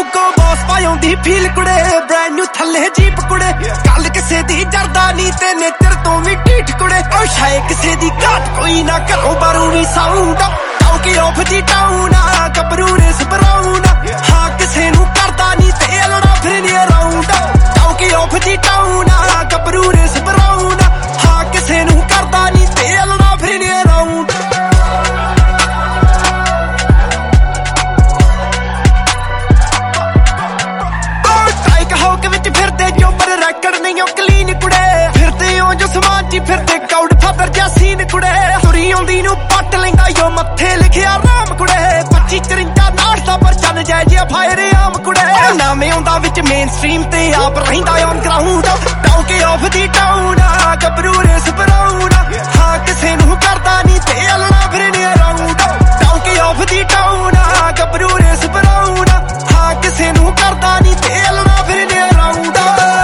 ਹੁਗੋ Boss ਪਾਉਂਦੀ feel ਕੁੜੇ brand new ਥੱਲੇ ਜੀਪ ਕੁੜੇ ਗੱਲ ਕਿਸੇ ਦੀ ਜਰਦਾ ਨਹੀਂ ਤੇ ਨੇਚਰ ਤੋਂ ਵੀ ਢੀਠ ਕੁੜੇ ਉਹ ਸ਼ਾਇਦ ਕਿਸੇ ਦੀ ਘਾਟ ਕੋਈ ਨਾ ਘਰੋਂ ਬਾਰੂ ਵੀ sound talk of the town ਆ ਗੱਭਰੂ ਨੇ ਸਪਰਾਊਂਡ ਹਾਂ ਕਿਸੇ ਨੂੰ ਕਰਦਾ ਨਹੀਂ ਤੇ ਲੜਾ ਫਿਰਨੀ around talk of the town ਆ ਗੱਭਰੂ ਨੇ ਸਪਰਾਊਂਡ ਹਾਂ ਕਿਸੇ ਨੂੰ ਕਰਦਾ ਨਹੀਂ ਤੇ ਲੜਾ ਫਿਰਨੀ ਅਰਾਊਂਡ ਫਿਰਦੇ ਕਾਊਡ ਫਾਦਰ ਜਾਂ ਸੀਨ ਕੁੜੇ ਤੁਰੀ ਆਉਂਦੀ ਨੂੰ ਪੱਟ ਲੈਂਦਾ ਯੋ ਮੱਥੇ ਲਿਖਿਆ ਰਾਮ ਕੁੜੇ 25 53 ਨਾੜ ਦਾ ਪਰਚਾ ਨਜਾਇਜ਼ ਫਾਇਰ ਆਮ ਕੁੜੇ ਨਾਵੇਂ ਆਉਂਦਾ ਵਿੱਚ ਮੇਨ ਸਟ੍ਰੀਮ ਤੇ ਆਪ ਰਹਿੰਦਾ on ground talk of the town ਆ ਗੱਭਰੂ ਰੇਸ ਬਰਾਊਂਡ ਹਾਂ ਕਿਸੇ ਨੂੰ ਕਰਦਾ ਨਹੀਂ ਤੇ ਲੜਾ ਫਿਰਨੇ around talk of the town ਆ ਗੱਭਰੂ ਰੇਸ ਬਰਾਊਂਡ ਹਾਂ ਕਿਸੇ ਨੂੰ ਕਰਦਾ ਨਹੀਂ ਤੇ ਲੜਾ ਫਿਰਨੇ ਅਰਾਊਂਡ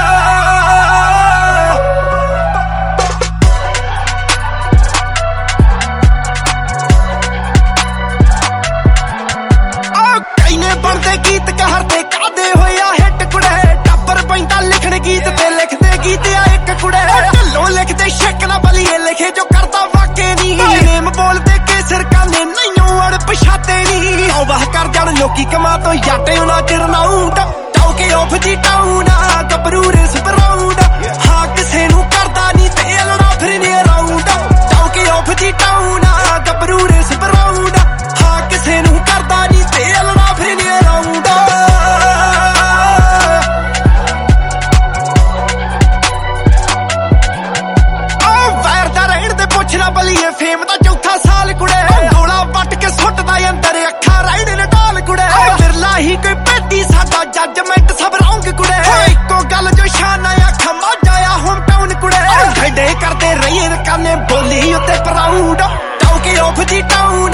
ਗੀਤ ਕਹਰਦੇ ਕਾਦੇ ਹੋਇਆ ਹਿੱਟ ਕੁੜੇ ਟੱਬਰ ਪੈਂਦਾ ਲਿਖਣ ਗੀਤ ਤੇ ਲਿਖਦੇ ਗੀਤ ਆ ਇੱਕ ਕੁੜੇ ਢੱਲੋਂ ਲਿਖਦੇ ਸ਼ੱਕ ਨਾ ਬਲੀਏ ਲਿਖੇ ਜੋ ਕਰਦਾ ਵਾਕੇ ਨਹੀਂ ਨੇਮ ਬੋਲਦੇ ਕੇਸਰ ਕਾਨੇ ਨਹੀਂਓ ਅੜ ਪਛਾਤੇ ਨਹੀਂ ਵਾਹ ਕਰ ਜਾਣ ਲੋਕੀ ਕਮਾ ਤੋਂ ਯਾਟੇ ਉਹਨਾਂ ਚਿਰ ਨਾਊਂਡ ਟੌਕੇ ਆਫ ਦੀ ਟਾਊਨ ਆ ਗੱਭਰੂ ਰੇਸ ਬਰਾਊਂਡ ਹਾਂ ਕਿਸੇ ਨੂੰ ਕਰਦਾ ਨਹੀਂ ਤੇ ਲੜਾ ਫਿਰਨੇ around talk of the town ਆ ਗੱਭਰੂ ਰੇਸ ਬਰਾਊਂਡ ਹਾਂ ਕਿਸੇ ਨੂੰ ਕਰਦਾ ਨਹੀਂ ਤੇ ਲੜਾ ਫਿਰਨੇ ਬਲੀਏ ਫੇਮ ਦਾ ਚੌਥਾ ਸਾਲ ਕੁੜੇ ਗੋਲਾ ਵੱਟ ਕੇ ਸੁੱਟਦਾ ਅੰਦਰ ਅੱਖਾਂ ਰਾਈਡ ਨਟਾਲ ਕੁੜੇ ਬਿਰਲਾ ਹੀ ਕੋਈ ਪੈਦੀ ਸਾਡਾ ਜੱਜਮੈਂਟ ਸਭ ਰੌਂਗ ਕੁੜੇ ਇੱਕੋ ਗੱਲ ਜੋ ਸ਼ਾਨਾ ਅੱਖਾਂ ਮਾਜਾਇਆ ਹੋਮ ਟਾਊਨ ਕੁੜੇ ਢੇਡੇ ਕਰਦੇ ਰਹੀਏ ਕਾਨੇ ਬੋਲੀ ਉੱਤੇ proud talk of the town